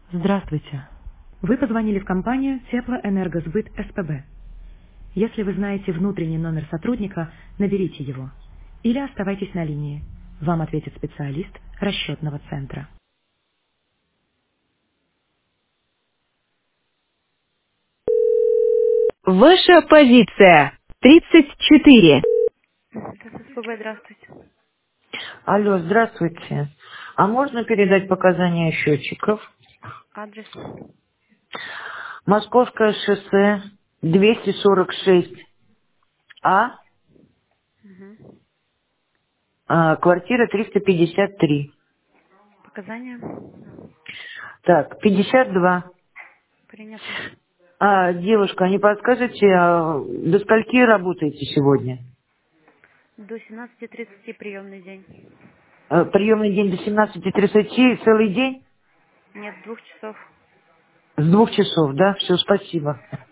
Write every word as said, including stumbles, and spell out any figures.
Здравствуйте. Вы позвонили в компанию Теплоэнергосбыт СПБ. Если вы знаете внутренний номер сотрудника, наберите его. Или оставайтесь на линии. Вам ответит специалист расчетного центра. Ваша позиция. тридцать четыре. Это СПБ, здравствуйте. Алло, здравствуйте. А можно передать показания счетчиков? Адрес. Московское шоссе двести сорок шесть А, Угу. а, квартира триста пятьдесят три. Показания. Так, пятьдесят два. Принято. А, девушка, не подскажете, а до скольки работаете сегодня? До семнадцати тридцати приемный день. А, приемный день до семнадцати тридцати, целый день? Нет, двух часов. С двух часов, да? Все, спасибо.